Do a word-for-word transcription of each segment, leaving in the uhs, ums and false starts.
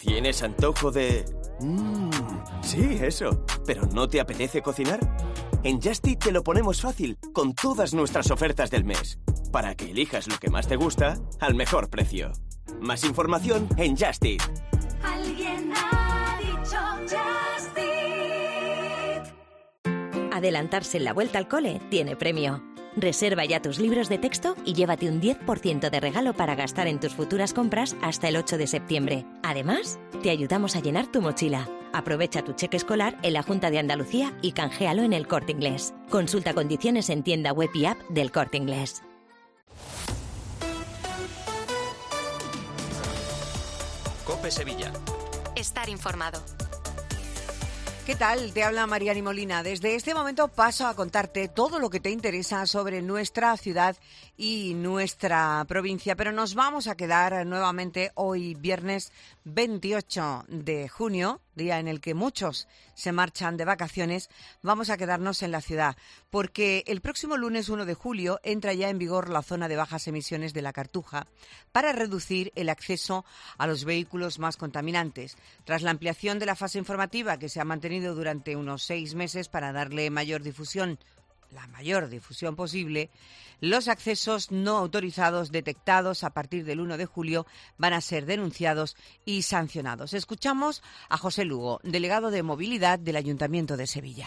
¿Tienes antojo de...? Mmm, sí, eso. ¿Pero no te apetece cocinar? En Just Eat te lo ponemos fácil, con todas nuestras ofertas del mes, para que elijas lo que más te gusta, al mejor precio. Más información en Just Eat. Alguien ha dicho Just Eat. Adelantarse en la vuelta al cole tiene premio. Reserva ya tus libros de texto y llévate un diez por ciento de regalo para gastar en tus futuras compras hasta el ocho de septiembre. Además, te ayudamos a llenar tu mochila. Aprovecha tu cheque escolar en la Junta de Andalucía y canjealo en El Corte Inglés. Consulta condiciones en tienda web y app del Corte Inglés. COPE Sevilla. Estar informado. ¿Qué tal? Te habla Mariani Molina. Desde este momento paso a contarte todo lo que te interesa sobre nuestra ciudad y nuestra provincia, pero nos vamos a quedar nuevamente hoy viernes veintiocho de junio, día en el que muchos se marchan de vacaciones. Vamos a quedarnos en la ciudad porque el próximo lunes uno de julio entra ya en vigor la zona de bajas emisiones de la Cartuja para reducir el acceso a los vehículos más contaminantes. Tras la ampliación de la fase informativa que se ha mantenido durante unos seis meses para darle mayor difusión, la mayor difusión posible, los accesos no autorizados detectados a partir del uno de julio van a ser denunciados y sancionados. Escuchamos a José Lugo, delegado de Movilidad del Ayuntamiento de Sevilla.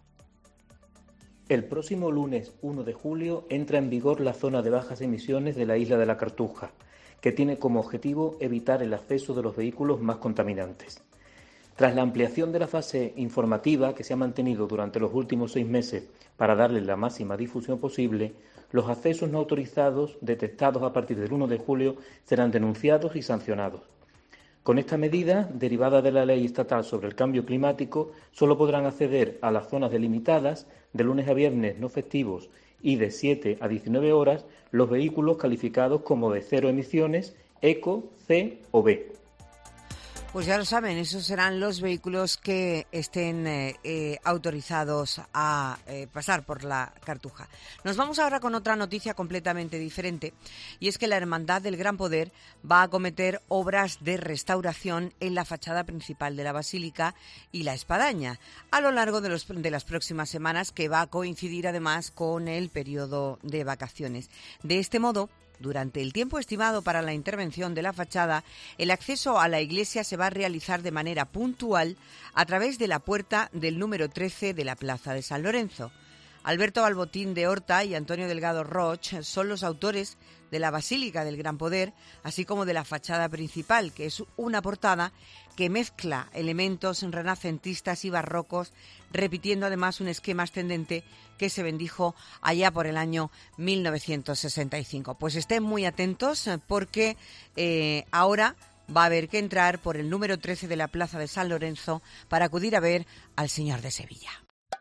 El próximo lunes uno de julio entra en vigor la zona de bajas emisiones de la isla de la Cartuja, que tiene como objetivo evitar el acceso de los vehículos más contaminantes. Tras la ampliación de la fase informativa que se ha mantenido durante los últimos seis meses para darle la máxima difusión posible, los accesos no autorizados detectados a partir del uno de julio serán denunciados y sancionados. Con esta medida, derivada de la Ley Estatal sobre el Cambio Climático, solo podrán acceder a las zonas delimitadas de lunes a viernes no festivos y de siete a diecinueve horas los vehículos calificados como de cero emisiones, eco, C o B. Pues ya lo saben, esos serán los vehículos que estén eh, eh, autorizados a eh, pasar por la Cartuja. Nos vamos ahora con otra noticia completamente diferente, y es que la Hermandad del Gran Poder va a acometer obras de restauración en la fachada principal de la Basílica y la espadaña a lo largo de, los, de las próximas semanas, que va a coincidir además con el periodo de vacaciones. De este modo, durante el tiempo estimado para la intervención de la fachada, el acceso a la iglesia se va a realizar de manera puntual a través de la puerta del número trece de la Plaza de San Lorenzo. Alberto Balbotín de Horta y Antonio Delgado Roch son los autores de la Basílica del Gran Poder, así como de la fachada principal, que es una portada que mezcla elementos renacentistas y barrocos, repitiendo además un esquema ascendente que se bendijo allá por el año mil novecientos sesenta y cinco. Pues estén muy atentos porque eh, ahora va a haber que entrar por el número trece de la Plaza de San Lorenzo para acudir a ver al Señor de Sevilla.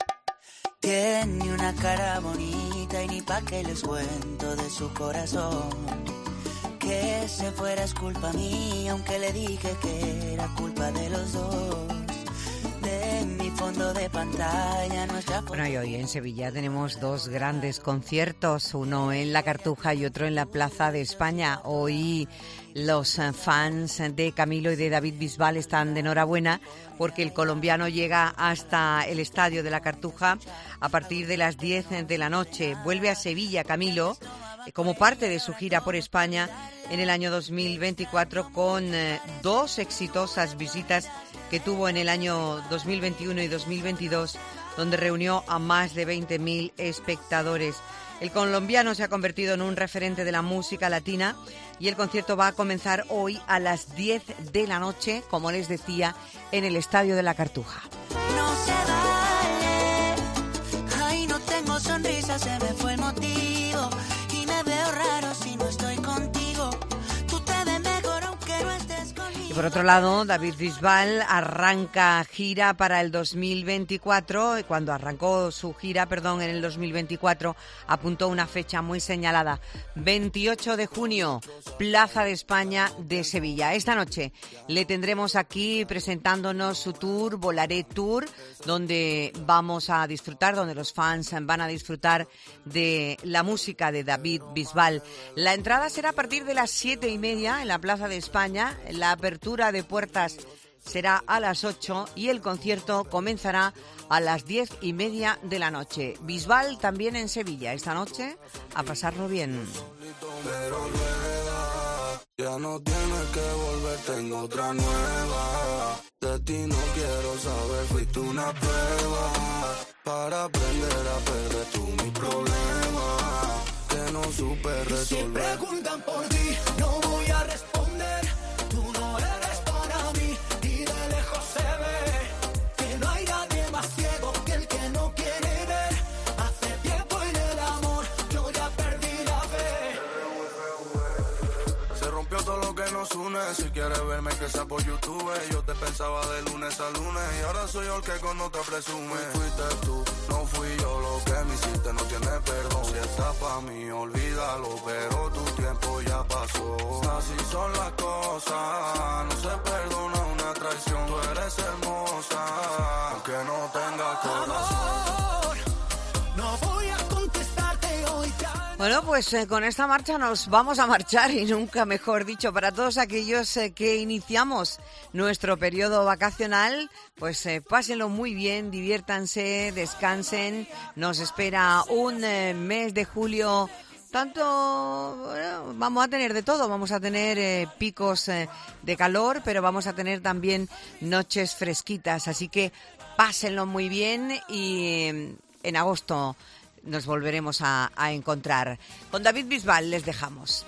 Tiene una cara bonita y ni pa' que les cuento de su corazón. Que se fuera es culpa mía, aunque le dije que era culpa de los dos. De mi fondo de pantalla nuestra... Bueno, y hoy en Sevilla tenemos dos grandes conciertos, uno en la Cartuja y otro en la Plaza de España. Hoy los fans de Camilo y de David Bisbal están de enhorabuena porque el colombiano llega hasta el estadio de la Cartuja a partir de las diez de la noche. Vuelve a Sevilla Camilo como parte de su gira por España en el año dos mil veinticuatro con eh, dos exitosas visitas que tuvo en el año dos mil veintiuno y dos mil veintidós, donde reunió a más de veinte mil espectadores. El colombiano se ha convertido en un referente de la música latina y el concierto va a comenzar hoy a las diez de la noche, como les decía, en el Estadio de la Cartuja. No se vale, ay, no tengo sonrisa, se me fue el motivo y me veo raro si no estoy contigo. Tú te ves mejor aunque no estés conmigo. Y por otro lado, David Bisbal arranca gira para el dos mil veinticuatro. Cuando arrancó su gira, perdón, en el dos mil veinticuatro, apuntó una fecha muy señalada. veintiocho de junio, Plaza de España de Sevilla. Esta noche le tendremos aquí presentándonos su tour, Volaré Tour, donde vamos a disfrutar, donde los fans van a disfrutar de la música de David Bisbal. La entrada será a partir de las siete y media en la Plaza de España. La apertura apertura de puertas será a las ocho y el concierto comenzará a las diez y media de la noche. Bisbal también en Sevilla esta noche, a pasarlo bien. Ya no tienes que volver, tengo otra nueva. De ti no quiero saber, fuiste una prueba para aprender a perder tú mi problema que no supe resolver. Si preguntan por ti, no voy a responder. Tú no eres para mí y de lejos se ve que no hay nadie más ciego que el que no quiere ver. Hace tiempo en el amor yo ya perdí la fe. Se rompió todo lo que nos une. Si quieres verme que sea por YouTube, yo te pensaba de lunes a lunes y ahora soy yo el que con no te presume. Fuiste tú, no fui yo, lo que me hiciste no tiene perdón. Si está pa' mí, olvídalo, pero tu tiempo ya pasó. Así son las cosas, no se perdona una traición. Tú eres hermosa, aunque no tengas corazón. No voy a contestarte hoy ya. Bueno, pues eh, con esta marcha nos vamos a marchar y nunca mejor dicho, para todos aquellos eh, que iniciamos nuestro periodo vacacional, pues eh, pásenlo muy bien, diviértanse, descansen. Nos espera un eh, mes de julio tanto, bueno, vamos a tener de todo, vamos a tener eh, picos eh, de calor, pero vamos a tener también noches fresquitas, así que pásenlo muy bien y eh, en agosto nos volveremos a, a encontrar. Con David Bisbal les dejamos.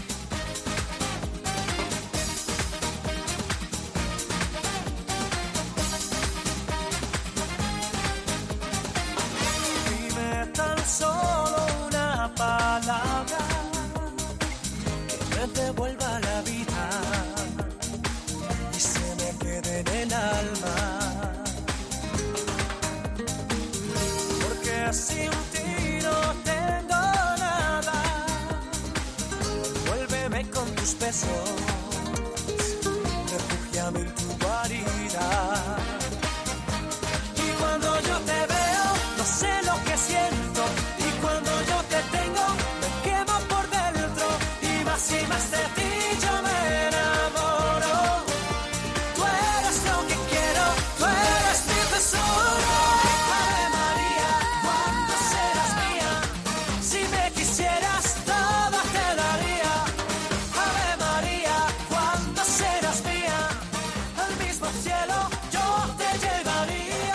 Dime tan solo una palabra que me devuelva la vida y se me quede en el alma. Porque sin ti no tengo nada. Vuélveme con tus besos, refúgiame en tu guarida. Y cuando yo te veo, no sé lo que siento. Y cuando yo te tengo, me quemo por dentro. Y más y más de ti yo me enamoro. Tú eres lo que quiero, tú eres mi tesoro. Ave María, ¿cuándo serás mía? Si me quisieras, todo te daría. Ave María, ¿cuándo serás mía? Al mismo cielo yo te llevaría.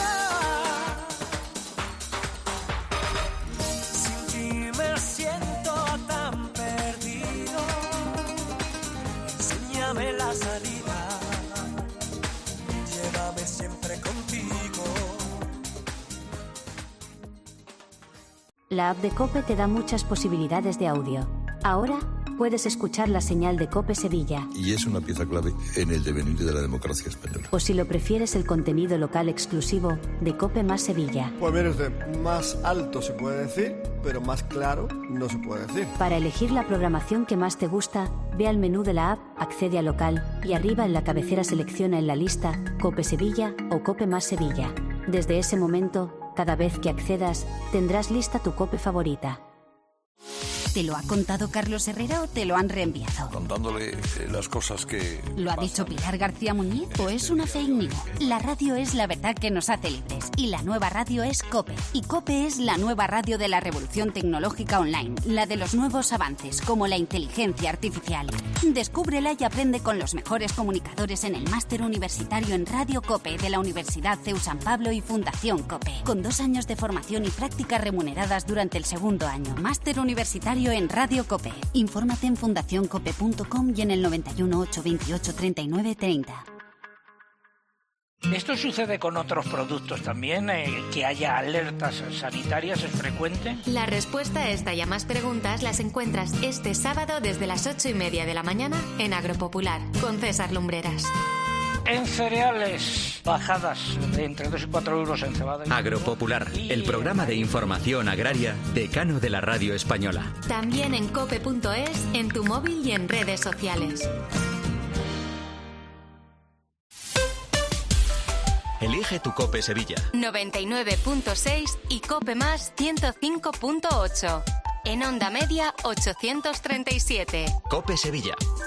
Sin ti me siento tan perdido. Enséñame la salida. Llévame siempre contigo. La app de COPE te da muchas posibilidades de audio. Ahora puedes escuchar la señal de COPE Sevilla. Y es una pieza clave en el devenir de la democracia española. O si lo prefieres, el contenido local exclusivo de COPE más Sevilla. Pues mire usted, más alto se puede decir, pero más claro no se puede decir. Para elegir la programación que más te gusta, ve al menú de la app, accede a local y arriba en la cabecera selecciona en la lista COPE Sevilla o COPE más Sevilla. Desde ese momento, cada vez que accedas, tendrás lista tu COPE favorita. ¿Te lo ha contado Carlos Herrera o te lo han reenviado? Contándole eh, las cosas que... ¿Lo ha dicho Pilar García Muñiz o es una fake news? La radio es la verdad que nos hace libres y la nueva radio es COPE. Y COPE es la nueva radio de la revolución tecnológica online, la de los nuevos avances como la inteligencia artificial. Descúbrela y aprende con los mejores comunicadores en el máster universitario en Radio COPE de la Universidad C E U San Pablo y Fundación COPE. Con dos años de formación y prácticas remuneradas durante el segundo año. Máster universitario en Radio COPE. Infórmate en fundación cope punto com y en el noventa y uno, ochocientos veintiocho, treinta y nueve, treinta. ¿Esto sucede con otros productos también? Eh, ¿Que haya alertas sanitarias es frecuente? La respuesta a esta y a más preguntas las encuentras este sábado desde las ocho y media de la mañana en Agropopular con César Lumbreras. En cereales, bajadas de entre dos y cuatro euros en cebada. Agropopular, el programa de información agraria decano de la radio española. También en cope punto es, en tu móvil y en redes sociales. Elige tu COPE Sevilla. noventa y nueve punto seis y COPE más ciento cinco punto ocho. En onda media ochocientos treinta y siete. COPE Sevilla.